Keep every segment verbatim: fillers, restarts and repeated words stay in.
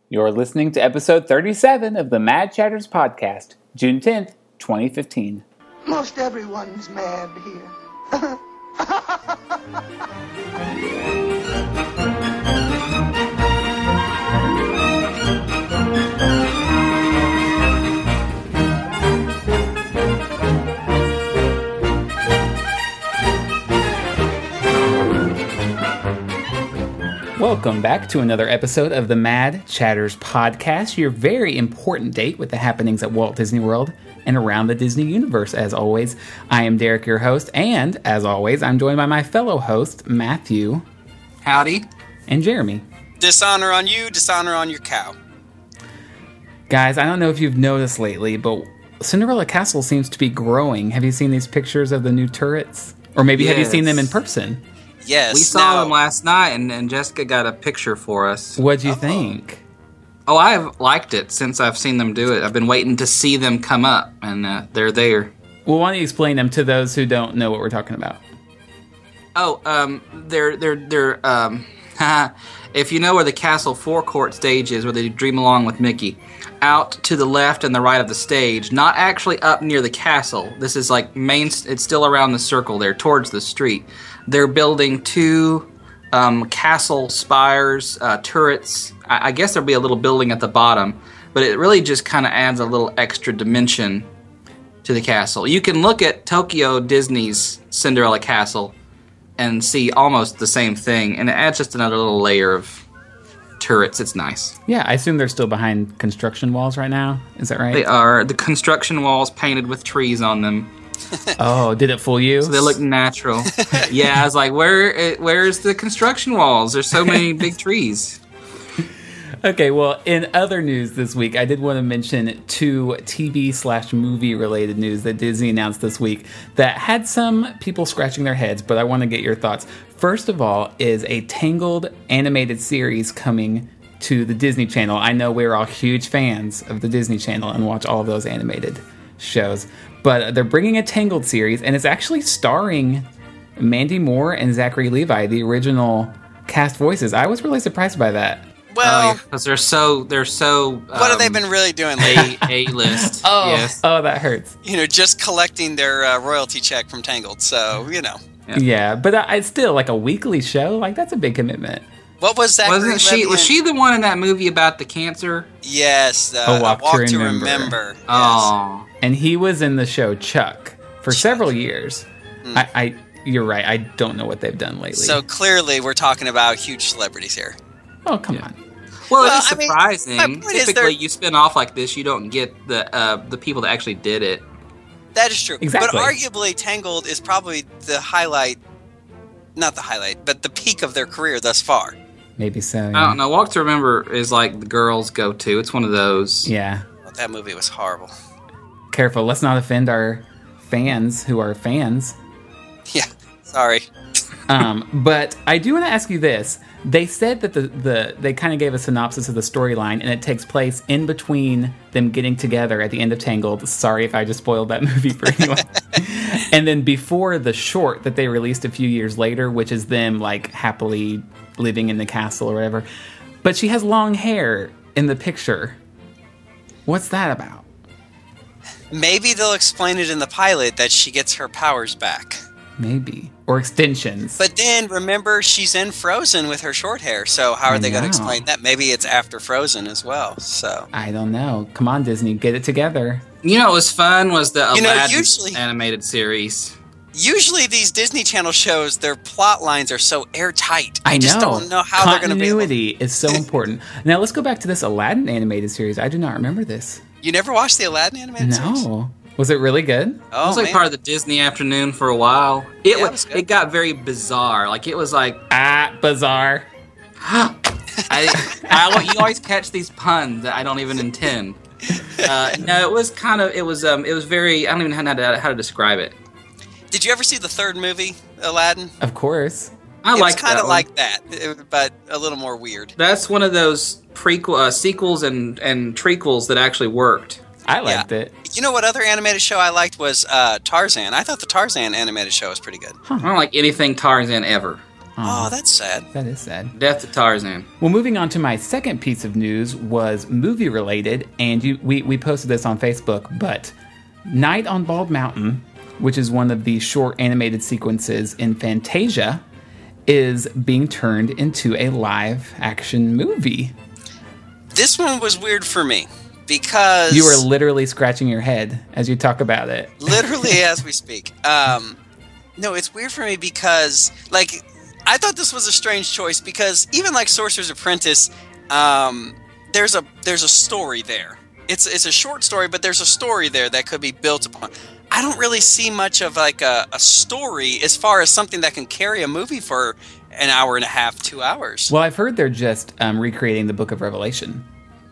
You're listening to episode thirty-seven of the Mad Chatters podcast, June tenth, twenty fifteen. Most everyone's mad here. Welcome back to another episode of the Mad Chatters podcast, your very important date with the happenings at Walt Disney World and around the Disney universe. As always, I am Derek, your host, and as always, I'm joined by my fellow host, Matthew. Howdy. And Jeremy. Dishonor on you, dishonor on your cow. Guys, I don't know if you've noticed lately, but Cinderella Castle seems to be growing. Have you seen these pictures of the new turrets? Or maybe yes. Have you seen them in person? Yes. We saw no. them last night, and, and Jessica got a picture for us. What'd you Oh. think? Oh, I've liked it since I've seen them do it. I've been waiting to see them come up, and uh, they're there. Well, why don't you explain them to those who don't know what we're talking about? Oh, um, they're, they're, they're, um, if you know where the castle forecourt stage is, where they dream along with Mickey, out to the left and the right of the stage, not actually up near the castle. This is like main, it's still around the circle there, towards the street. They're building two um, castle spires, uh, turrets. I, I guess there'll be a little building at the bottom, but it really just kind of adds a little extra dimension to the castle. You can look at Tokyo Disney's Cinderella Castle and see almost the same thing, and it adds just another little layer of turrets. It's nice. Yeah, I assume they're still behind construction walls right now. Is that right? They are. The construction walls painted with trees on them. Oh, did it fool you? So they look natural. Yeah, I was like, where? Where's the construction walls? There's so many big trees. Okay, well, in other news this week, I did want to mention two T V slash movie related news that Disney announced this week that had some people scratching their heads, but I want to get your thoughts. First of all is a Tangled animated series coming to the Disney Channel. I know we're all huge fans of the Disney Channel and watch all of those animated shows, but they're bringing a Tangled series, and it's actually starring Mandy Moore and Zachary Levi, the original cast voices. I was really surprised by that. Well, because oh, they're so they're so. Um, what have they been really doing A lately? A list. Oh, yes. oh, that hurts. You know, just collecting their uh, royalty check from Tangled. So, you know. Yeah, yeah but uh, it's still like a weekly show. Like, that's a big commitment. What was that? Wasn't she? Was she the one in that movie about the cancer? Yes. Uh, A Walk, Walk to to Remember. Remember. Yes. Oh. And he was in the show Chuck for Chuck. several years. Mm. I, I, you're right. I don't know what they've done lately. So clearly, we're talking about huge celebrities here. oh, come Yeah. on. Well, Well, it's I mean, surprising. my point is Typically, they're- you spin off like this, you don't get the uh, the people that actually did it. That is true. Exactly. But arguably, Tangled is probably the highlight, not the highlight, but the peak of their career thus far. Maybe so. I Yeah. don't know. Walk to Remember is like the girls' go-to. It's one of those. yeah. Well, that movie was horrible. Careful. Let's not offend our fans who are fans. Yeah. Sorry. Um, but I do want to ask you this. They said that the, the they kind of gave a synopsis of the storyline, and it takes place in between them getting together at the end of Tangled. Sorry if I just spoiled that movie for anyone. And then before the short that they released a few years later, which is them like happily living in the castle or whatever. But she has long hair in the picture. What's that about? Maybe they'll explain it in the pilot that she gets her powers back. Maybe. Or extensions. But then, remember, she's in Frozen with her short hair, so how are I they going to know. explain that? Maybe it's after Frozen as well, so... I don't know. Come on, Disney, get it together. You know what was fun was the You know, Aladdin usually- animated series. Usually these Disney Channel shows, their plot lines are so airtight. I I just know. don't know how they're going to be able... Continuity is so important. Now, let's go back to this Aladdin animated series. I do not remember this. You never watched the Aladdin animated series? No. Was it really good? Oh, it was like man. part of the Disney afternoon for a while. It Yeah, it was, was good. it got very bizarre. Like it was like Ah, bizarre. I, I you always catch these puns that I don't even intend. Uh, no, it was kind of it was um it was very I don't even know how to, how to describe it. Did you ever see the third movie, Aladdin? Of course. I it like was kind that of one. like that, it- but a little more weird. That's one of those prequel uh, sequels and and trequels that actually worked. I liked it. You know what other animated show I liked was uh, Tarzan. I thought the Tarzan animated show was pretty good. I don't like anything Tarzan ever. Oh, that's sad. That is sad. Death to Tarzan. Well, moving on to my second piece of news was movie related, and you, we, we posted this on Facebook, but Night on Bald Mountain, which is one of the short animated sequences in Fantasia, is being turned into a live action movie. This one was weird for me because You are literally scratching your head as you talk about it. literally as we speak. Um, no, it's weird for me because, like, I thought this was a strange choice because even like Sorcerer's Apprentice, um, there's a there's a story there. It's it's a short story, but there's a story there that could be built upon. I don't really see much of like a, a story as far as something that can carry a movie for an hour and a half, two hours. Well, I've heard they're just um, recreating the Book of Revelation.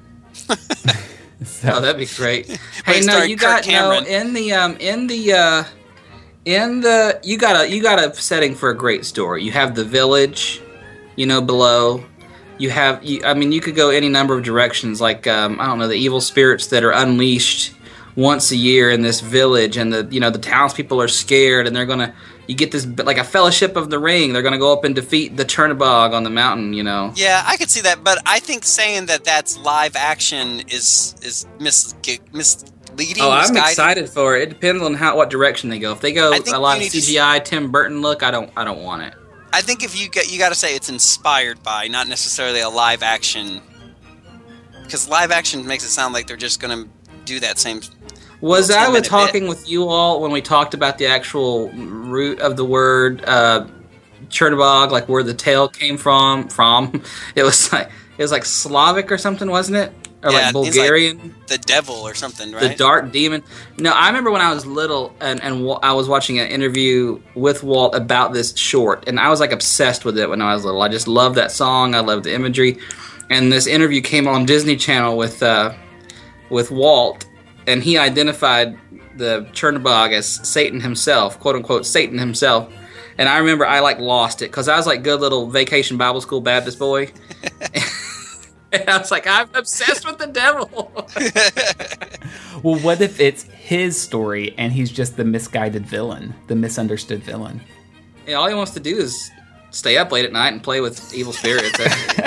So, Oh, that'd be great. Wait, Hey, no, starring you Kirk got no Cameron. in the um in the uh in the you got a you got a setting for a great story. You have the village, you know, below. You have, you, I mean, you could go any number of directions. Like um, I don't know, the evil spirits that are unleashed once a year in this village, and the you know the townspeople are scared, and they're gonna. You get this like a Fellowship of the Ring. They're gonna go up and defeat the Chernobog on the mountain. You know. Yeah, I could see that, but I think saying that that's live action is is mis- misleading. Oh, I'm misguided. excited for it. It depends on how what direction they go. If they go I think a lot you of need to C G I, Tim Burton look, I don't, I don't want it. I think if you get, you got to say it's inspired by, not necessarily a live action, because live action makes it sound like they're just going to do that same. Was little I with ten-minute talking bit. with you all when we talked about the actual root of the word uh, Chernobog, like where the tail came from? From it was like it was like Slavic or something, wasn't it? Or Yeah, like it seems like Bulgarian. the devil or something, The right? dark demon. No, I remember when I was little and, and Wa- I was watching an interview with Walt about this short, and I was like obsessed with it when I was little. I just loved that song. I loved the imagery. And this interview came on Disney Channel with uh, with Walt, and he identified the Chernobog as Satan himself, quote unquote Satan himself. And I remember I like lost it because I was like good little vacation Bible school Baptist boy. And I was like, I'm obsessed with the devil. well, what if it's his story and he's just the misguided villain, the misunderstood villain? Yeah, all he wants to do is stay up late at night and play with evil spirits.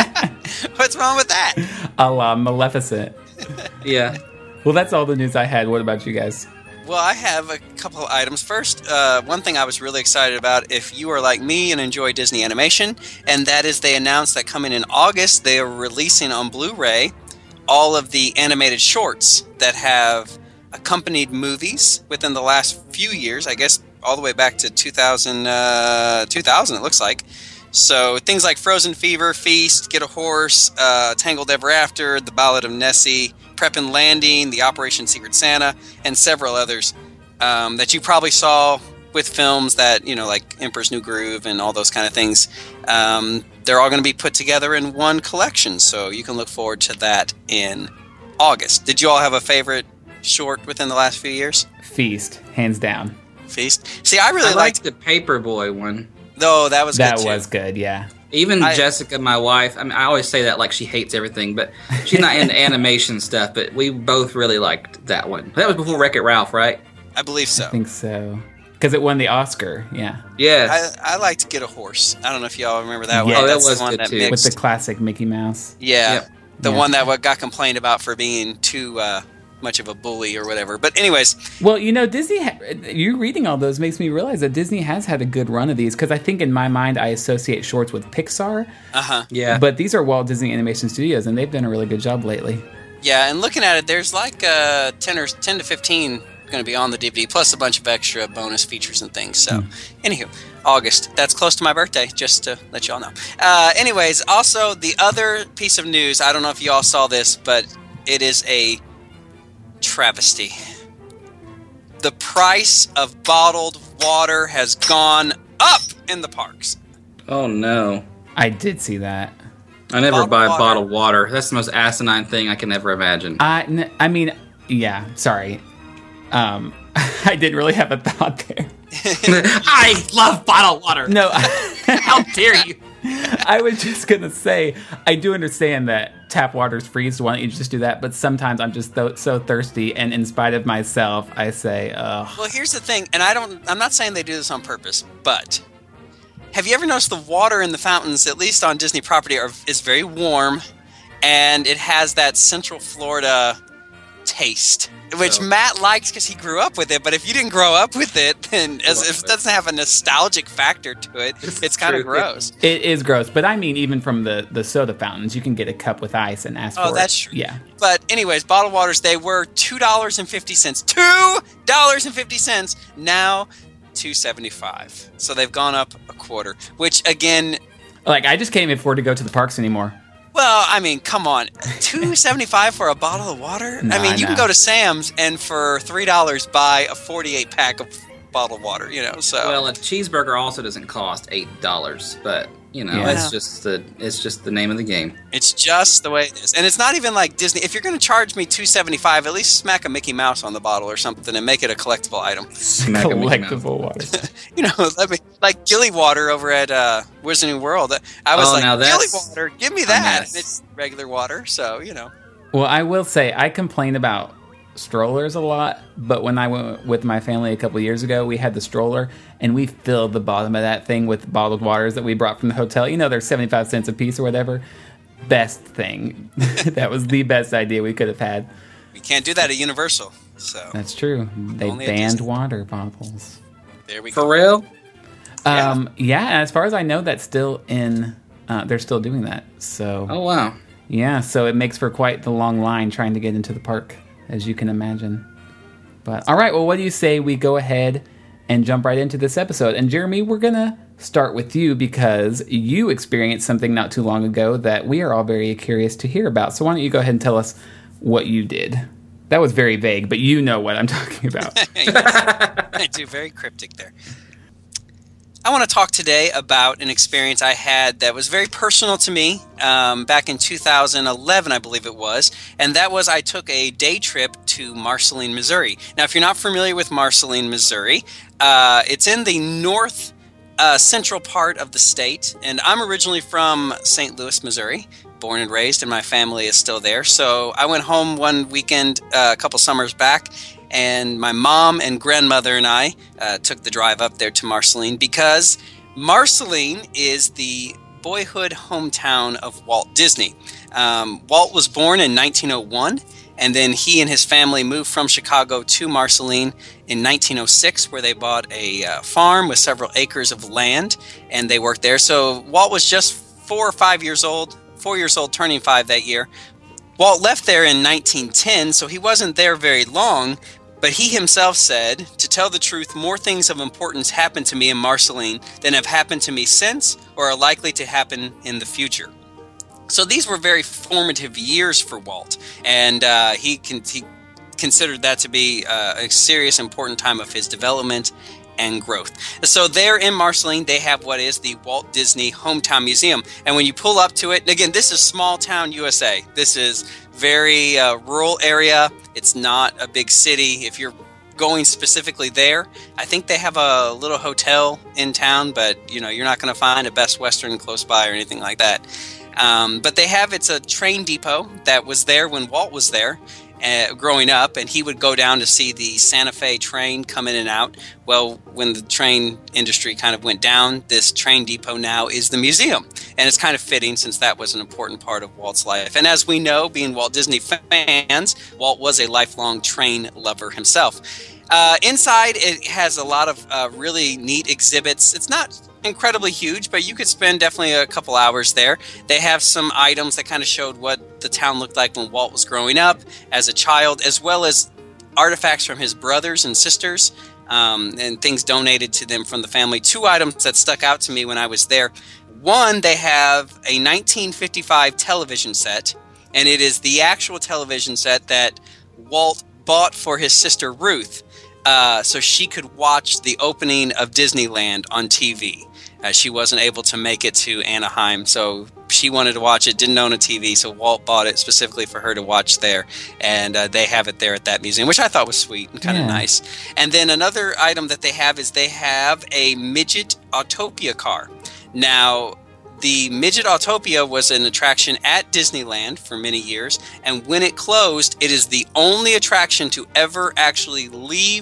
What's wrong with that? A la Maleficent. Yeah. Well, that's all the news I had. What about you guys? Well, I have a couple of items. First, uh, one thing I was really excited about, if you are like me and enjoy Disney animation, and that is they announced that coming in August, they are releasing on Blu-ray all of the animated shorts that have accompanied movies within the last few years, I guess all the way back to two thousand, uh, two thousand it looks like. So things like Frozen Fever, Feast, Get a Horse, uh, Tangled Ever After, The Ballad of Nessie, Prep and Landing, the Operation Secret Santa, and several others um, that you probably saw with films that, you know, like Emperor's New Groove and all those kind of things. Um, they're all going to be put together in one collection, so you can look forward to that in August. Did you all have a favorite short within the last few years? Feast, hands down. Feast? See, I really I liked... liked the Paperboy one. Oh, that was That good, too. was good, yeah. Even I- Jessica, my wife, I mean, I always say that like she hates everything, but she's not into animation stuff, but we both really liked that one. That was before Wreck-It Ralph, right? I believe so. I think so. Because it won the Oscar, yeah. Yeah. I, I like to Get a Horse. I don't know if y'all remember that Yeah. one. Oh, that That's was the one good that too. mixed. With the classic Mickey Mouse. Yeah, Yep. the Yeah. one that what got complained about for being too uh, much of a bully or whatever. But anyways, Well, you know, Disney, ha- you reading all those makes me realize that Disney has had a good run of these, because I think in my mind I associate shorts with Pixar, uh huh, Yeah. but these are Walt Disney Animation Studios, and they've done a really good job lately. yeah. And looking at it, there's like uh, ten or ten to fifteen going to be on the D V D, plus a bunch of extra bonus features and things. So, anywho, August. That's close to my birthday, just to let y'all know. Uh, anyways, also the other piece of news. I don't know if you all saw this, but it is a travesty. The price of bottled water has gone up in the parks. Oh, no. I did see that. I never Bottled buy water. bottled water. That's the most asinine thing I can ever imagine. I, n- I mean, yeah, sorry. Um, I didn't really have a thought there. I love bottled water. No, How dare you? I was just going to say, I do understand that tap water is free, so why don't you just do that? But sometimes I'm just th- so thirsty, and in spite of myself, I say, ugh. Well, here's the thing, and I don't. I'm not saying they do this on purpose, but have you ever noticed the water in the fountains, at least on Disney property, are, is very warm, and it has that Central Florida taste, which So- Matt likes because he grew up with it. But if you didn't grow up with it, then as, if it doesn't have a nostalgic factor to it, It's it's kind of true. gross. It is gross, but I mean, even from the, the soda fountains, you can get a cup with ice and ask Oh, for that's it. true. Yeah. But anyways, bottled waters, they were two dollars and fifty cents. two dollars and fifty cents. Now two dollars and seventy-five cents. So they've gone up a quarter, which again, Like, I just can't even afford to go to the parks anymore. well, I mean, come on. two dollars and seventy-five cents for a bottle of water? Nah, I mean, you can nah. go to Sam's and for three dollars buy a forty-eight pack of bottled water, you know. So Well, a cheeseburger also doesn't cost eight dollars, but you know, Yeah. it's just the it's just the name of the game. it's just the way it is. And it's not even like Disney. If you're going to charge me two dollars and seventy-five cents, at least smack a Mickey Mouse on the bottle or something and make it a collectible item. Smack a Mickey Mouse. Collectible water. You know, let me, like Gilly Water over at uh, Wizarding World. I was Oh, like, now Gilly that's Water, give me a that. mess. And it's regular water, so, you know. Well, I will say I complain about strollers a lot, but when I went with my family a couple of years ago, we had the stroller and we filled the bottom of that thing with bottled waters that we brought from the hotel. You know, they're seventy-five cents a piece or whatever. Best thing. That was the best idea we could have had. We can't do that at Universal. So That's true. They Only at banned Disney. water bottles. there we For go. real? Yeah. Um, yeah, and as far as I know, that's still in. Uh, they're still doing that. So Oh wow. yeah, so it makes for quite the long line trying to get into the park, as you can imagine. But all right, well, what do you say we go ahead and jump right into this episode? And Jeremy, we're gonna start with you because you experienced something not too long ago that we are all very curious to hear about. So why don't you go ahead and tell us what you did? That was very vague, but you know what I'm talking about. I do, very cryptic there. I want to talk today about an experience I had that was very personal to me um, back in two thousand eleven, I believe it was, and that was I took a day trip to Marceline, Missouri. Now, if you're not familiar with Marceline, Missouri, uh, it's in the north uh, central part of the state, and I'm originally from Saint Louis, Missouri, born and raised, and my family is still there. So I went home one weekend uh, a couple summers back, and my mom and grandmother and I uh, took the drive up there to Marceline because Marceline is the boyhood hometown of Walt Disney. Um, Walt was born in nineteen oh one, and then he and his family moved from Chicago to Marceline in nineteen oh six, where they bought a uh, farm with several acres of land, and they worked there. So Walt was just four or five years old, four years old, turning five that year. Walt left there in nineteen ten, so he wasn't there very long, but he himself said, "To tell the truth, more things of importance happened to me in Marceline than have happened to me since or are likely to happen in the future." So these were very formative years for Walt, and uh, he, con- he considered that to be uh, a serious, important time of his development and growth. So there in Marceline, they have what is the Walt Disney Hometown Museum. And when you pull up to it, and again, this is small town U S A. This is very uh, rural area. It's not a big city. If you're going specifically there, I think they have a little hotel in town, but you know, you're not going to find a Best Western close by or anything like that. Um, but they have, it's a train depot that was there when Walt was there. Uh, growing up, and he would go down to see the Santa Fe train come in and out. Well, when the train industry kind of went down, this train depot now is the museum. And it's kind of fitting since that was an important part of Walt's life. And as we know, being Walt Disney fans, Walt was a lifelong train lover himself. Uh, inside, it has a lot of uh, really neat exhibits. It's not incredibly huge, but you could spend definitely a couple hours there. They have some items that kind of showed what the town looked like when Walt was growing up as a child, as well as artifacts from his brothers and sisters, um, and things donated to them from the family. Two items that stuck out to me when I was there. One, they have a nineteen fifty-five television set, and it is the actual television set that Walt bought for his sister Ruth, uh, so she could watch the opening of Disneyland on T V. Uh, she wasn't able to make it to Anaheim, so she wanted to watch it, didn't own a T V, so Walt bought it specifically for her to watch there, and uh, they have it there at that museum, which I thought was sweet and kind of Yeah. nice. And then another item that they have is they have a Midget Autopia car. Now, the Midget Autopia was an attraction at Disneyland for many years, and when it closed, it is the only attraction to ever actually leave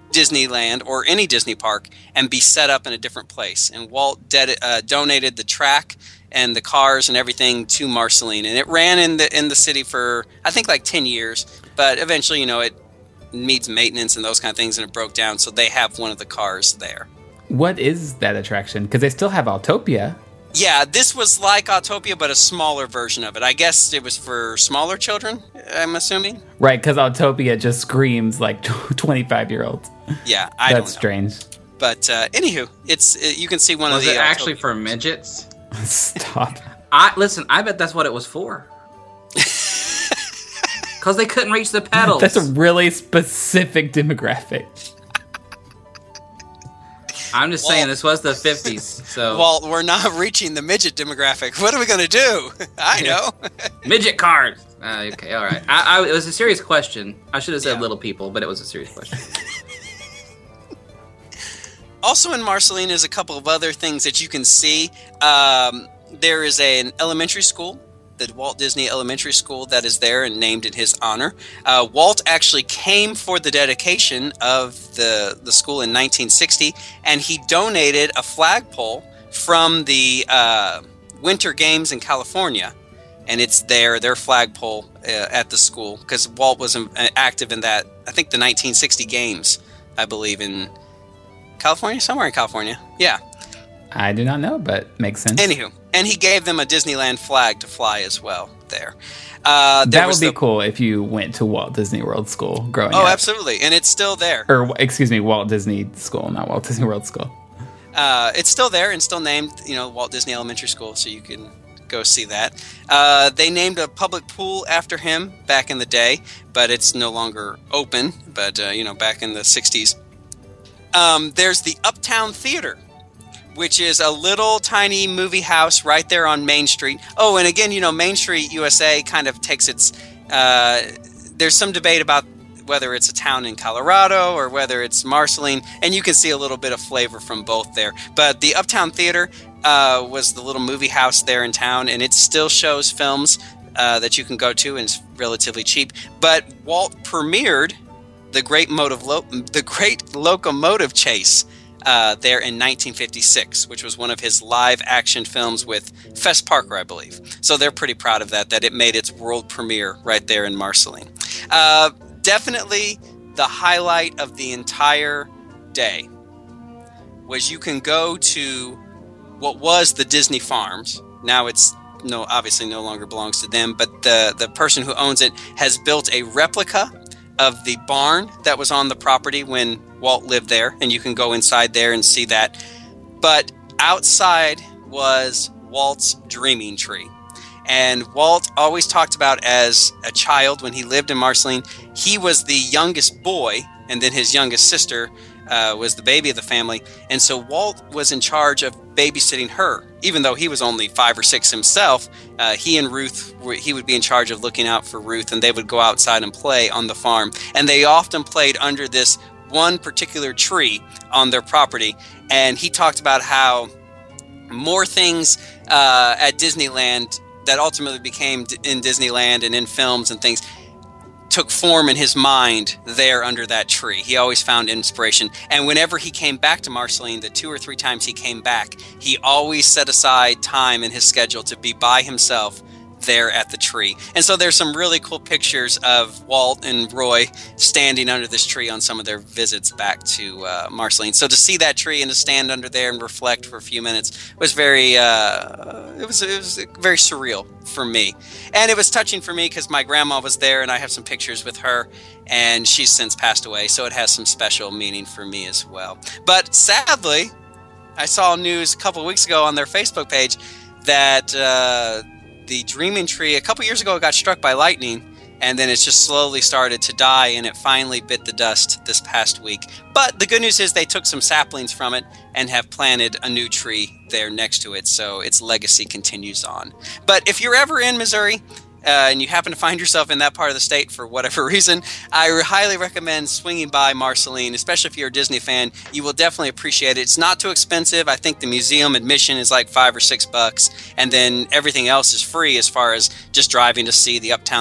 Disneyland or any Disney park and be set up in a different place. And Walt ded- uh, donated the track and the cars and everything to Marceline, and it ran in the in the city for I think like ten years. But eventually, you know, it needs maintenance and those kind of things, and it broke down. So they have one of the cars there. What is that attraction? Because they still have Autopia. Yeah, this was like Autopia, but a smaller version of it. I guess it was for smaller children, I'm assuming. Right, because Autopia just screams like twenty-five-year-olds. Yeah, I don't know. That's strange. But uh, anywho, it's it, you can see one was of the. Was it actually Autopia for midgets? Stop. I listen. I bet that's what it was for. Because they couldn't reach the pedals. That's a really specific demographic. I'm just Walt, saying this was the fifties. So Walt, we're not reaching the midget demographic. What are we going to do? I know. Midget cars. Uh, okay, all right. I, I, it was a serious question. I should have said Yeah. little people, but it was a serious question. Also in Marceline is a couple of other things that you can see. Um, there is a, an elementary school, the Walt Disney Elementary School, that is there and named in his honor. Uh, Walt actually came for the dedication of the, the school in nineteen sixty, and he donated a flagpole from the uh, Winter Games in California. And it's there, their flagpole uh, at the school, because Walt was um, active in that, I think the nineteen sixty games, I believe, in California? Somewhere in California. Yeah. I do not know, but makes sense. Anywho, and he gave them a Disneyland flag to fly as well there. Uh, there that would was be the, cool if you went to Walt Disney World School growing Oh, up. absolutely. And it's still there. Or, excuse me, Walt Disney School, not Walt Disney World School. Uh, it's still there and still named, you know, Walt Disney Elementary School, so you can go see that. Uh, they named a public pool after him back in the day, but it's no longer open, but, uh, you know, back in the sixties. Um, there's the Uptown Theater, which is a little tiny movie house right there on Main Street. Oh, and again, you know, Main Street U S A kind of takes its... Uh, there's some debate about whether it's a town in Colorado or whether it's Marceline, and you can see a little bit of flavor from both there. But the Uptown Theater uh, was the little movie house there in town, and it still shows films uh, that you can go to, and it's relatively cheap. But Walt premiered the Great, Motive Lo- the Great Locomotive Chase uh, there in nineteen fifty-six, which was one of his live-action films with Fess Parker, I believe. So they're pretty proud of that, that it made its world premiere right there in Marceline. Uh, definitely the highlight of the entire day was you can go to what was the Disney Farms. Now it's no, obviously no longer belongs to them, but the, the person who owns it has built a replica of the barn that was on the property when Walt lived there, and you can go inside there and see that. But outside was Walt's dreaming tree. And Walt always talked about as a child when he lived in Marceline, he was the youngest boy, and then his youngest sister uh, was the baby of the family. And so Walt was in charge of babysitting her. Even though he was only five or six himself, uh, he and Ruth, were, he would be in charge of looking out for Ruth, and they would go outside and play on the farm. And they often played under this one particular tree on their property. And he talked about how more things uh, at Disneyland that ultimately became in Disneyland and in films and things took form in his mind there under that tree. He always found inspiration. And whenever he came back to Marceline, the two or three times he came back, he always set aside time in his schedule to be by himself there at the tree. And so there's some really cool pictures of Walt and Roy standing under this tree on some of their visits back to uh, Marceline. So to see that tree and to stand under there and reflect for a few minutes was very, uh, it was it was very surreal for me. And it was touching for me because my grandma was there, and I have some pictures with her, and she's since passed away, so it has some special meaning for me as well. But sadly, I saw news a couple of weeks ago on their Facebook page that uh, the Dreaming Tree, a couple years ago, got struck by lightning, and then it's just slowly started to die, and it finally bit the dust this past week. But the good news is they took some saplings from it and have planted a new tree there next to it, so its legacy continues on. But if you're ever in Missouri, Uh, and you happen to find yourself in that part of the state for whatever reason, I highly recommend swinging by Marceline, especially if you're a Disney fan. You will definitely appreciate it. It's not too expensive. I think the museum admission is like five or six bucks, and then everything else is free as far as just driving to see the Uptown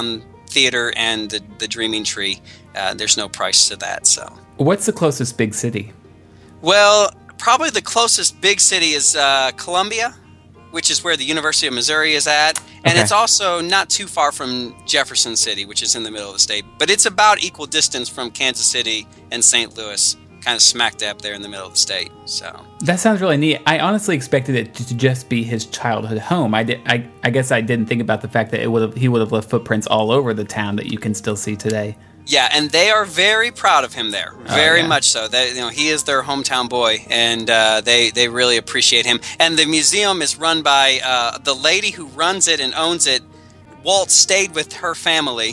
theater and the, the Dreaming Tree. Uh, there's no price to that. So, What's the closest big city? well, probably the closest big city is uh, Columbia, which is where the University of Missouri is at. And Okay. it's also not too far from Jefferson City, which is in the middle of the state. But it's about equal distance from Kansas City and Saint Louis, kind of smack dab there in the middle of the state. So, That sounds really neat. I honestly expected it to just be his childhood home. I did. I, I guess I didn't think about the fact that it would have he would have left footprints all over the town that you can still see today. yeah, and they are very proud of him there, very yeah. much so. They, you know, he is their hometown boy, and uh, they they really appreciate him. And the museum is run by uh, the lady who runs it and owns it. Walt stayed with her family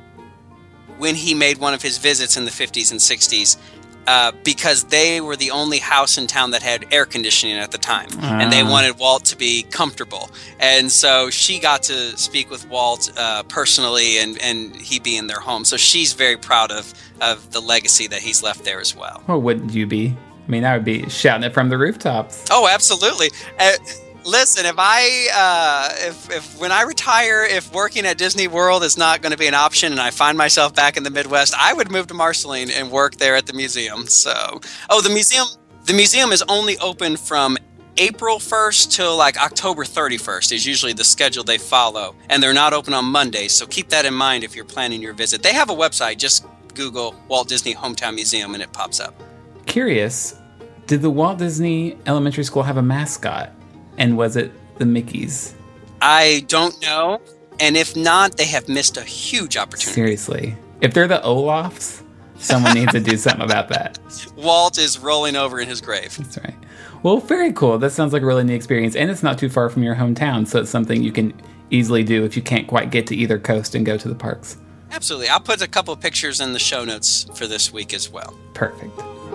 when he made one of his visits in the fifties and sixties. Uh, because they were the only house in town that had air conditioning at the time, and they Ah. wanted Walt to be comfortable. And so she got to speak with Walt uh, personally, and, and he be in their home. So she's very proud of, of the legacy that he's left there as well. Or wouldn't you be? I mean, I would be shouting it from the rooftops. Oh, absolutely. Uh, listen, if I uh, if if when I retire, if working at Disney World is not going to be an option, and I find myself back in the Midwest, I would move to Marceline and work there at the museum. So, oh, the museum the museum is only open from April first till like October thirty-first is usually the schedule they follow, and they're not open on Mondays. So keep that in mind if you're planning your visit. They have a website. Just Google Walt Disney Hometown Museum, and it pops up. Curious, did the Walt Disney Elementary School have a mascot? And was it the Mickeys? I don't know. And if not, they have missed a huge opportunity. Seriously. If they're the Olafs, someone needs to do something about that. Walt is rolling over in his grave. That's right. Well, very cool. That sounds like a really neat experience. And it's not too far from your hometown, so it's something you can easily do if you can't quite get to either coast and go to the parks. Absolutely. I'll put a couple of pictures in the show notes for this week as well. Perfect.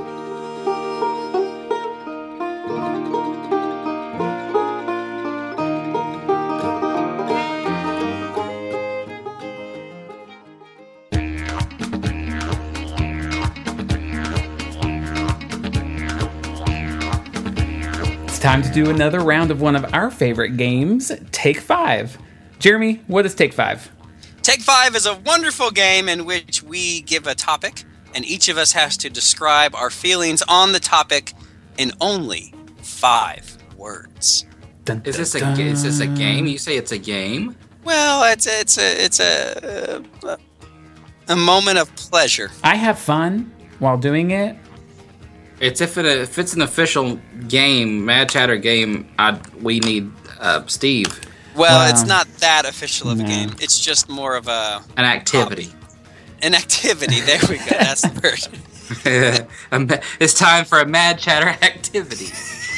Time to do another round of one of our favorite games, Take Five. Jeremy, what is Take Five? Take Five is a wonderful game in which we give a topic, and each of us has to describe our feelings on the topic in only five words. Dun, Is this a dun, is this a dun. game? You say it's a game? Well, it's a, it's a it's a uh, a moment of pleasure. I have fun while doing it. It's if it if it's an official game, Mad Chatter game. I we need uh, Steve Well, Wow. it's not that official of a No. game. It's just more of a an activity. an activity. There we go. That's the word. A ma- it's time for a Mad Chatter activity.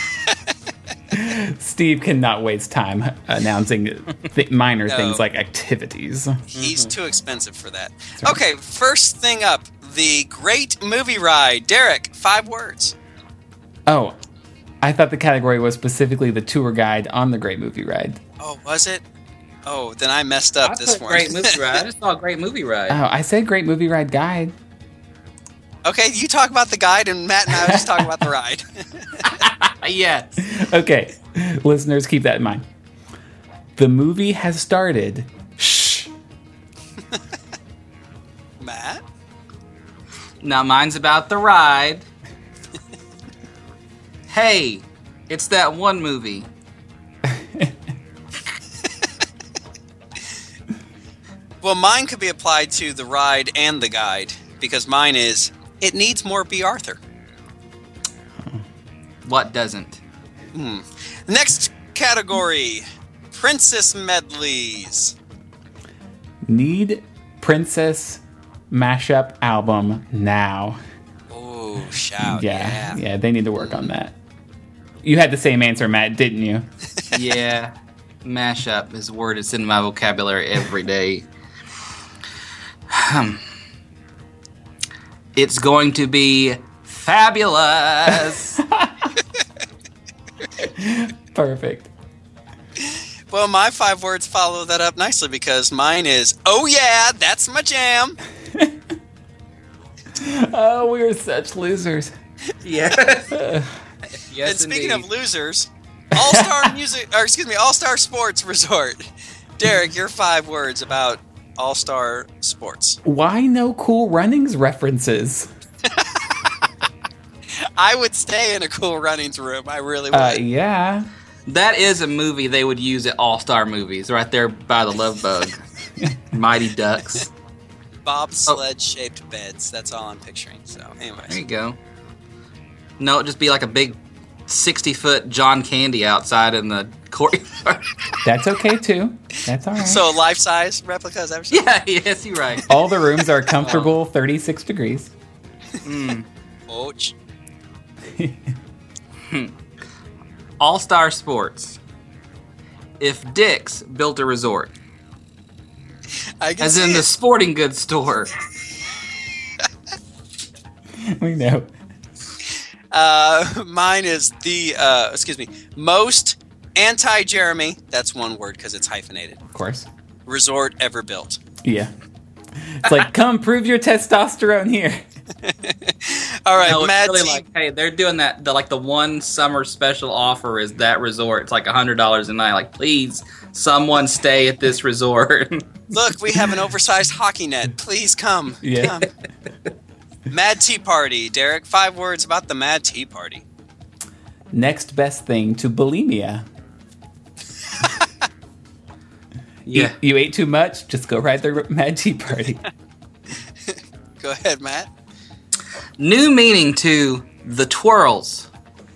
Steve cannot waste time announcing th- minor No. things like activities. He's too expensive for that. right. Okay, first thing up, the Great Movie Ride. Derek, five words. Oh, I thought the category was specifically the tour guide on the Great Movie Ride. Oh, was it? Oh, then I messed up I this put one. great movie ride. I just saw a great movie ride. Oh, I said Great Movie Ride guide. Okay, you talk about the guide, and Matt and I will just talk about the ride. Yes. Okay, listeners, keep that in mind. The movie has started. Shh. Matt? Now mine's about the ride. Hey, it's that one movie. Well, mine could be applied to the ride and the guide, because mine is, it needs more B. Arthur. What doesn't? Next category, Princess Medleys. Need Princess mashup album now. Oh, shout, Yeah, yeah. yeah, they need to work on that. You had the same answer, Matt, didn't you? Yeah. Mashup is a word that's in my vocabulary every day. Hmm. It's going to be fabulous. Perfect. Well, my five words follow that up nicely because mine is, oh yeah, that's my jam. Oh, we are such losers. Yes. Yes, And speaking indeed. of losers, All Star Music, or excuse me, All Star Sports Resort. Derek, your five words about All-Star Sports. Why no Cool Runnings references? I would stay in a Cool Runnings room. I really would. Uh, yeah. That is a movie they would use at All-Star Movies, right there by the Love Bug. Mighty Ducks. Bobsled-shaped beds. That's all I'm picturing. So, anyways. There you go. No, it'd just be like a big sixty-foot John Candy outside in the courtyard. That's okay, too. That's all right. So, life-size replica, is that what you're saying? Yeah, yes, you're right. All the rooms are comfortable thirty-six degrees. Mm. Ouch. All-Star Sports. If Dick's built a resort, I can as see in it. the sporting goods store. We know. Uh, mine is the, uh, excuse me, most anti-Jeremy, that's one word because it's hyphenated, Of course. resort ever built. Yeah. It's like, come prove your testosterone here. All right, No, it's Mad really T- like, hey, they're doing that. The, like the one summer special offer is that resort. It's like a hundred dollars a night. Like, please, someone stay at this resort. Look, we have an oversized hockey net. Please come. Yeah. Come. Mad Tea Party, Derek. Five words about the Mad Tea Party. Next best thing to bulimia. Yeah, You, you ate too much? Just go ride the Mad Tea Party. Go ahead, Matt. new meaning to the twirls.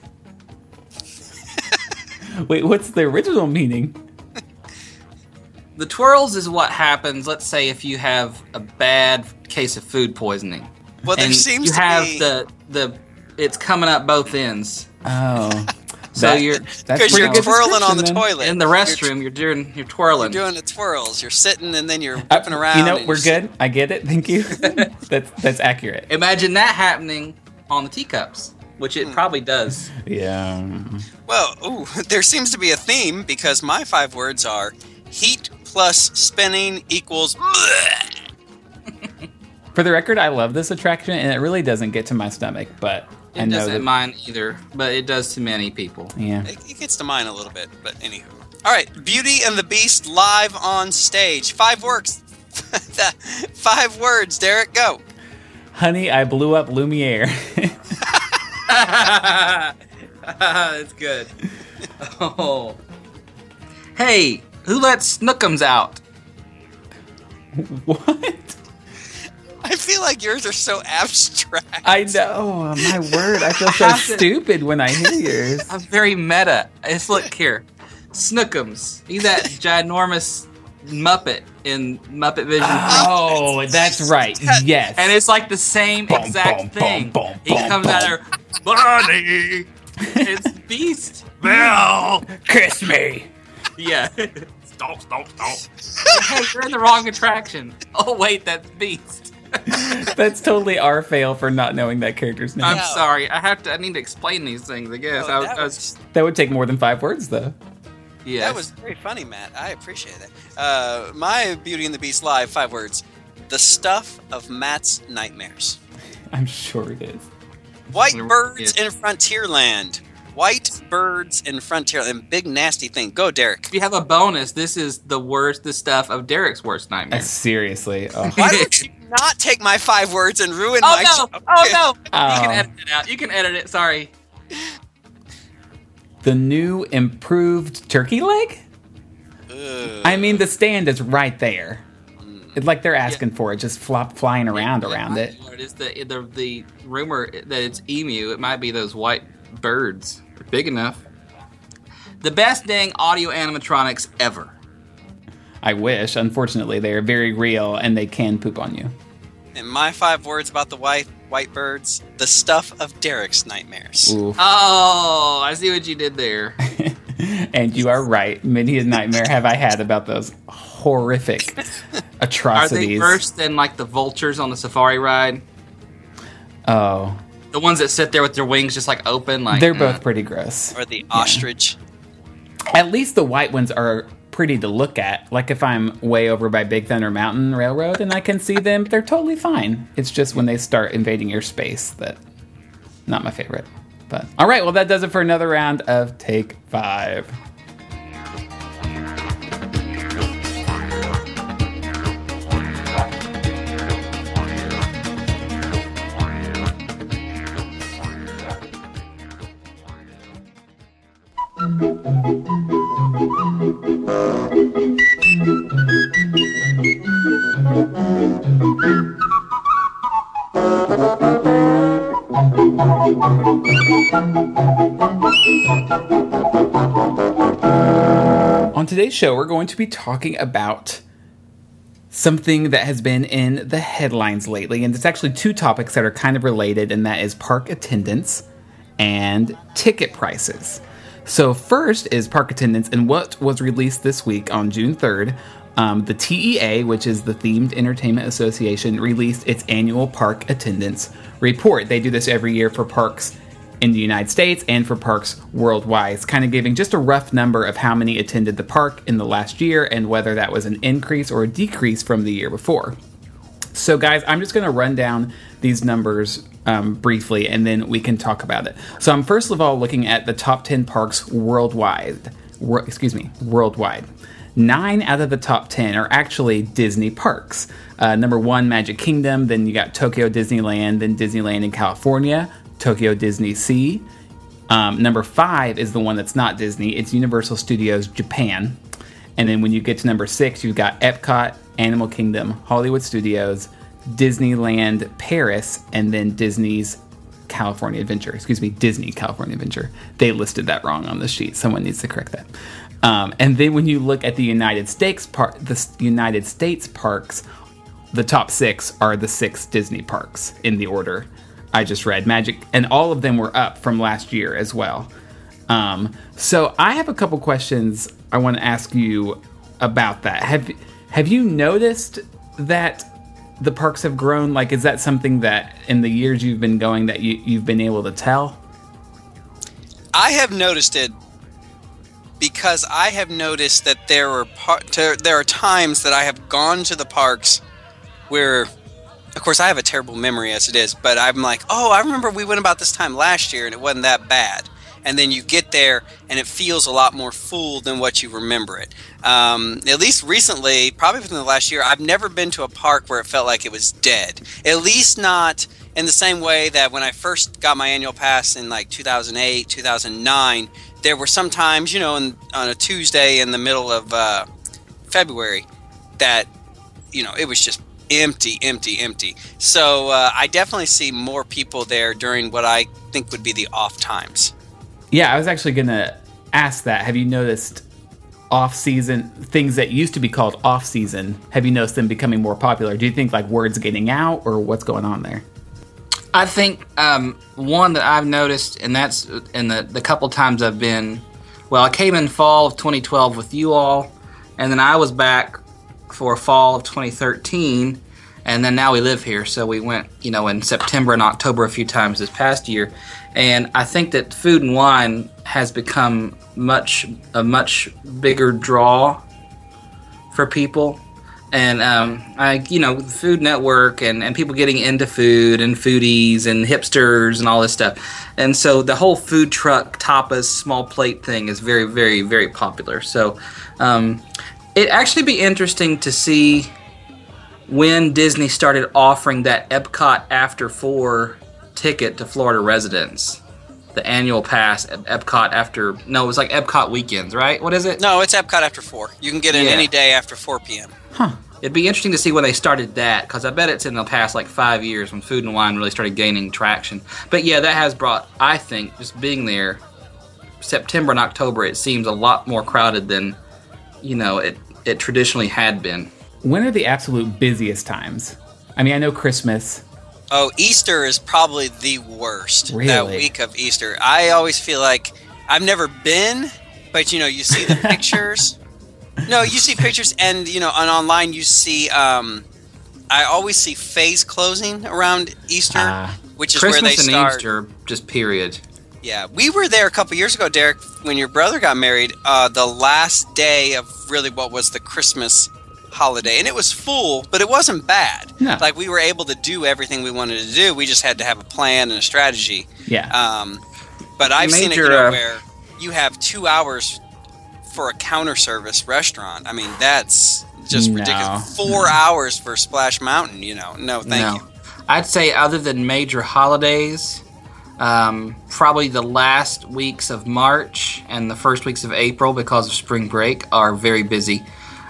Wait, what's the original meaning? The twirls is what happens. Let's say if you have a bad case of food poisoning. Well, there and seems you to have be... the the it's coming up both ends. Oh. So That- you're that's Because pretty you're good twirling on the description, then. toilet. in the You're restroom. You're doing you're twirling. You're doing the twirls. You're sitting and then you're Uh, whipping around. You know, and we're you're- good. I get it. Thank you. that's that's accurate. Imagine that happening on the teacups, which it probably does. Yeah. Well, ooh, there seems to be a theme because my five words are heat plus spinning equals. For the record, I love this attraction, and it really doesn't get to my stomach, but I It know doesn't that. mine either, but it does to many people. Yeah. It, it gets to mine a little bit, but anywho. All right, Beauty and the Beast live on stage. Five words. Five words, Derek, go. Honey, I blew up Lumiere. That's good. Oh. Hey, who let Snookums out? What? I feel like yours are so abstract. I know. My word. I feel so have to- stupid when I hear yours. I'm very meta. It's look here. Snookums. He's that ginormous Muppet in Muppet Vision. Oh, that's right. Yes. And it's like the same Boom, exact boom, thing. boom, boom, he boom, comes boom. out there, Bonnie! It's Beast. Bell! Kiss me. Yeah. Stomp, stomp, stomp. Hey, you're in the wrong attraction. Oh, wait, that's Beast. That's totally our fail for not knowing that character's name. I'm No. sorry. I have to. I need to explain these things. I guess. Oh, I, was, that I was. was- That would take more than five words, though. Yes. That was very funny, Matt. I appreciate that. Uh, my Beauty and the Beast live, five words. The stuff of Matt's nightmares. I'm sure it is. White Yeah. birds in Frontierland. White birds in Frontierland. Big nasty thing. Go, Derek. If you have a bonus, this is the worst. The stuff of Derek's worst Uh, nightmare. seriously. Oh. Why don't you not take my five words and ruin Oh my no! show? Oh no! You Oh. can edit it out. You can edit it. Sorry. The new improved turkey leg? Ugh. I mean, the stand is right there. It's like they're asking for it, just flop flying around around might it. be what it is. The, the the rumor that it's emu. It might be those white birds. They're big enough. The best dang audio animatronics ever. I wish. Unfortunately, they are very real and they can poop on you. And my five words about the white white birds. The stuff of Derek's nightmares. Oof. Oh, I see what you did there. And you are right. Many a nightmare have I had about those horrific Are atrocities. they worse than like the vultures on the safari ride? Oh, The ones that sit there with their wings just like open, like they're uh, both pretty gross. Or the ostrich. At least the white ones are pretty to look at. Like if I'm way over by Big Thunder Mountain Railroad and I can see them, they're totally fine. It's just when they start invading your space that not my favorite. But all right, well that does it for another round of Take Five. On today's show, we're going to be talking about something that has been in the headlines lately, and it's actually two topics that are kind of related, and that is park attendance and ticket prices. So first is park attendance, and what was released this week on June third, um, the T E A, which is the Themed Entertainment Association, released its annual park attendance report. They do this every year for parks in the United States and for parks worldwide. It's kind of giving just a rough number of how many attended the park in the last year and whether that was an increase or a decrease from the year before. So guys, I'm just going to run down these numbers um, briefly and then we can talk about it. So I'm first of all looking at the top ten parks worldwide. Wor- excuse me, worldwide. Nine out of the top ten are actually Disney parks. Uh, number one, Magic Kingdom. Then you got Tokyo Disneyland, then Disneyland in California, Tokyo Disney Sea. Um, number five is the one that's not Disney. It's Universal Studios Japan. And then when you get to number six, you've got Epcot, Animal Kingdom, Hollywood Studios, Disneyland Paris, and then Disney's California Adventure. Excuse me, Disney California Adventure. They listed that wrong on the sheet. Someone needs to correct that. Um, and then when you look at the United States par- the United States parks, the top six are the six Disney parks in the order I just read. Magic, and all of them were up from last year as well. Um, so I have a couple questions I want to ask you about that. Have have you noticed that the parks have grown? Like, is that something that in the years you've been going that you, you've been able to tell? I have noticed it because I have noticed that there were par- ter- there are times that I have gone to the parks where, of course, I have a terrible memory as it is, but I'm like, oh, I remember we went about this time last year and it wasn't that bad. And then you get there and it feels a lot more full than what you remember it. Um, at least recently, probably within the last year, I've never been to a park where it felt like it was dead. At least not in the same way that when I first got my annual pass in like two thousand eight, two thousand nine, there were some times, you know, in, on a Tuesday in the middle of uh, February that, you know, it was just empty, empty, empty. So uh, I definitely see more people there during what I think would be the off times. Yeah, I was actually going to ask that. Have you noticed off-season, things that used to be called off-season, have you noticed them becoming more popular? Do you think like word's getting out or what's going on there? I think um, one that I've noticed, and that's in the, the couple times I've been, well, I came in fall of twenty twelve with you all, and then I was back for fall of twenty thirteen, and then now we live here, so we went, you know, in September and October a few times this past year, and I think that Food and Wine has become much a much bigger draw for people. And, um, I, you know, the Food Network and, and people getting into food and foodies and hipsters and all this stuff. And so the whole food truck, tapas, small plate thing is very, very, very popular. So um, it'd actually be interesting to see when Disney started offering that Epcot After Four ticket to Florida residents. The annual pass at Epcot after, no, it was like Epcot weekends, right? What is it? No, it's Epcot After Four. You can get in Yeah. any day after four p.m. Huh. It'd be interesting to see when they started that, because I bet it's in the past like five years when Food and Wine really started gaining traction. But yeah, that has brought, I think, just being there, September and October, it seems a lot more crowded than, you know, it, it traditionally had been. When are the absolute busiest times? I mean, I know Christmas. Oh, Easter is probably the worst. Really? That week of Easter. I always feel like I've never been, but you know, you see the pictures. No, you see pictures, and you know, on online you see. Um, I always see phase closing around Easter, Ah. which is Christmas where they and start. Easter, just period. Yeah, we were there a couple years ago, Derek, when your brother got married. Uh, the last day of really what was the Christmas holiday, and it was full, but it wasn't bad. No. Like we were able to do everything we wanted to do. We just had to have a plan and a strategy. Yeah. Um, but I've seen it, Major, you know, uh, where you have two hours for a counter service restaurant. I mean, that's just No. ridiculous. Four hours for Splash Mountain. You know, no, thank no. you. I'd say other than major holidays, um, probably the last weeks of March and the first weeks of April, because of spring break, are very busy.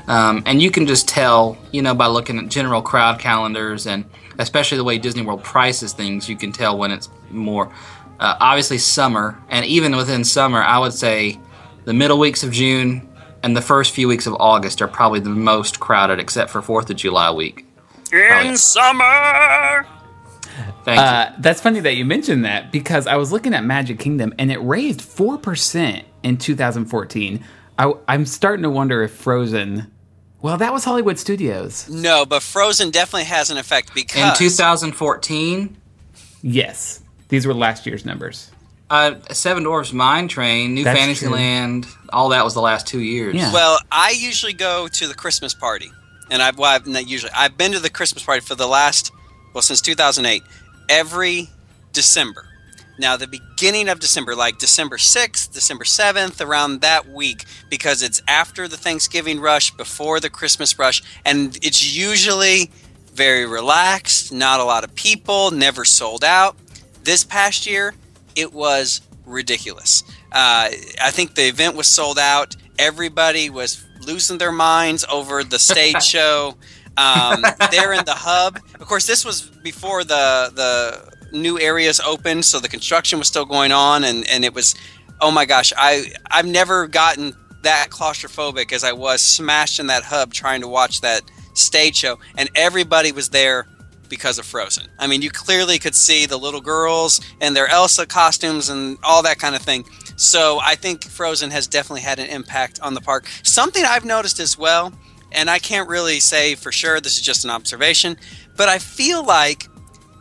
Um, and you can just tell, you know, by looking at general crowd calendars and especially the way Disney World prices things, you can tell when it's more, uh, obviously summer. And even within summer, I would say the middle weeks of June and the first few weeks of August are probably the most crowded, except for fourth of July week. In Probably. summer! Thank Uh, that's funny that you mentioned that because I was looking at Magic Kingdom and it raised four percent in two thousand fourteen. I, I'm starting to wonder if Frozen... Well, that was Hollywood Studios. No, but Frozen definitely has an effect you. because... In two thousand fourteen, Yes. These were last year's numbers. uh, Seven Dwarfs Mine Train, New That's Fantasyland, all that was the last two years. Yeah. Well, I usually go to the Christmas party. And I've, well, I've not usually... I've been to the Christmas party for the last... Well, since two thousand eight. Every December. Now, the beginning of December, like December sixth, December seventh, around that week, because it's after the Thanksgiving rush, before the Christmas rush, and it's usually very relaxed, not a lot of people, never sold out. This past year, it was ridiculous. Uh, I think the event was sold out. Everybody was losing their minds over the stage show. Um, they're in the hub. Of course, this was before the the new areas opened, so the construction was still going on, and, and it was, oh my gosh, I, I've never gotten that claustrophobic as I was smashed in that hub trying to watch that stage show, and everybody was there because of Frozen. I mean, you clearly could see the little girls and their Elsa costumes and all that kind of thing. So I think Frozen has definitely had an impact on the park. Something I've noticed as well, and I can't really say for sure, this is just an observation, but I feel like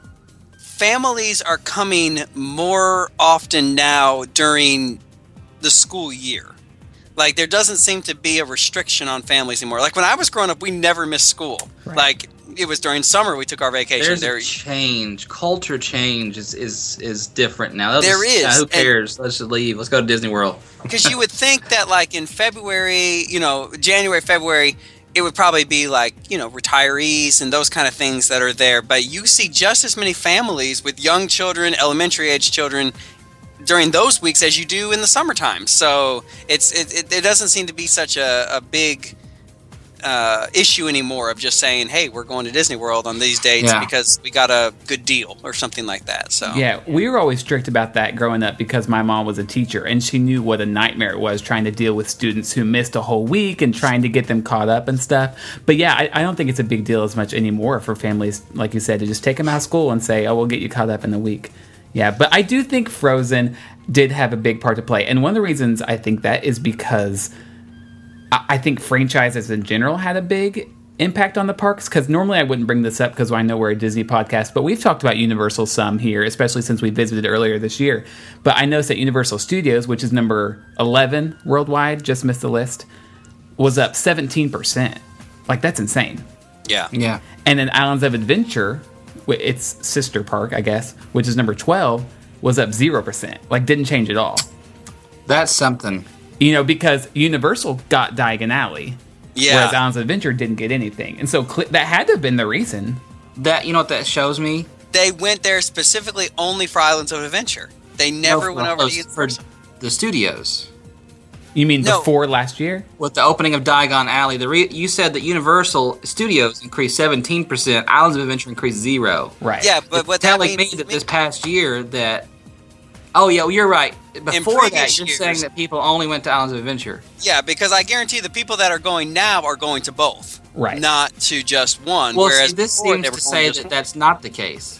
families are coming more often now during the school year. Like, there doesn't seem to be a restriction on families anymore. Like, when I was growing up, we never missed school. Right. Like, it was during summer we took our vacation. There's there, a change. Culture change is is, is different now. They'll There just, is, uh, who and- cares? Let's just leave. Let's go to Disney World. Because you would think that, like, in February, you know, January, February, it would probably be like, you know, retirees and those kind of things that are there. But you see just as many families with young children, elementary age children during those weeks as you do in the summertime. So it's it, it, it doesn't seem to be such a, a big uh, issue anymore of just saying, hey, we're going to Disney World on these dates Yeah. because we got a good deal or something like that. So Yeah, we were always strict about that growing up because my mom was a teacher and she knew what a nightmare it was trying to deal with students who missed a whole week and trying to get them caught up and stuff. But yeah, I, I don't think it's a big deal as much anymore for families, like you said, to just take them out of school and say, oh, we'll get you caught up in a week. Yeah, but I do think Frozen did have a big part to play. And one of the reasons I think that is because I, I think franchises in general had a big impact on the parks, because normally I wouldn't bring this up because I know we're a Disney podcast, but we've talked about Universal some here, especially since we visited earlier this year. But I noticed that Universal Studios, which is number eleven worldwide, just missed the list, was up seventeen percent. Like, that's insane. yeah. Yeah. And then Islands of Adventure, wh- its sister park, I guess, which is number twelve, was up zero percent. Like, didn't change at all. That's something. You know, because Universal got Diagon Alley, Yeah. whereas Islands of Adventure didn't get anything. And so cl- that had to have been the reason. That, you know what that shows me? They went there specifically only for Islands of Adventure. They never No, went for over to those- for Universal. the studios. You mean No. before last year? With the opening of Diagon Alley, the re- you said that Universal Studios increased seventeen percent, Islands of Adventure increased zero. Right. Yeah, but It's what that telling me means that this past year that... Oh, yeah, well, you're right. Before that, previous you're years- saying that people only went to Islands of Adventure. Yeah, because I guarantee the people that are going now are going to both, Right. not to just one. Well, whereas see, this before seems they were to going say just that one. that's not the case.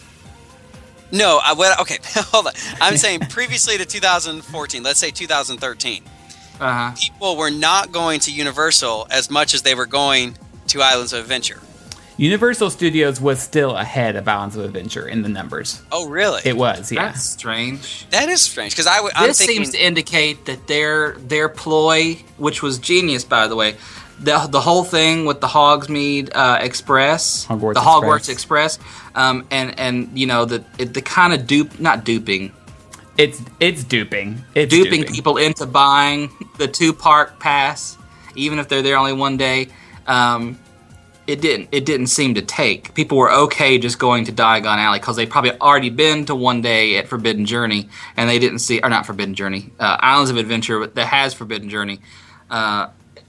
No, I, well, okay, hold on. I'm saying previously to two thousand fourteen, let's say two thousand thirteen, Uh-huh. people were not going to Universal as much as they were going to Islands of Adventure. Universal Studios was still ahead of Islands of Adventure in the numbers. Oh, really? It was, yeah. That's strange. that is strange because I w- I'm This thinking. seems to indicate that their their ploy, which was genius, by the way, the the whole thing with the Hogsmeade uh, Express, Hogwarts the Hogwarts Express. Express, um, and and you know the it, the kind of dupe, not duping, It's it's duping. It's duping duping. people into buying the two park pass, even if they're there only one day. Um, it didn't it didn't seem to take. People were okay just going to Diagon Alley because they probably already been to one day at Forbidden Journey, and they didn't see, or not Forbidden Journey, uh, Islands of Adventure that has Forbidden Journey. Uh,